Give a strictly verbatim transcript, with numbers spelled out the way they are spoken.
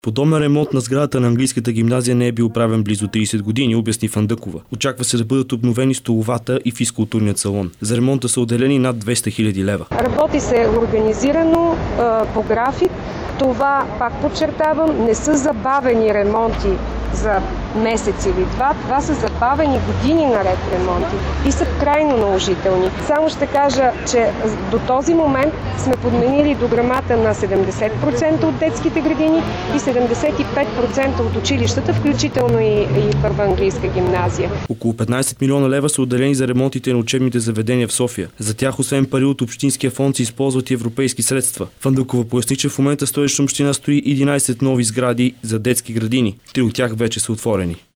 Подобен ремонт на сградата на английската гимназия не е бил правен близо трийсет години, обясни Фандъкова. Очаква се да бъдат обновени столовата и физкултурният салон. За ремонта са отделени над двеста хиляди лева. Работи се организирано, по график. Това, пак подчертавам, не са забавени ремонти за месец или два. Това са забавени години наред ремонти и са крайно наложителни. Само ще кажа, че до този момент сме подменили дограмата на седемдесет процента от детските градини и седемдесет и пет процента от училищата, включително и, и първа английска гимназия. Около петнайсет милиона лева са отделени за ремонтите на учебните заведения в София. За тях, освен пари от общинския фонд, се използват и европейски средства. Фандъкова поясни, че в момента Столична община строи единайсет нови сгради за детски градини. Три от тях вече са отворени.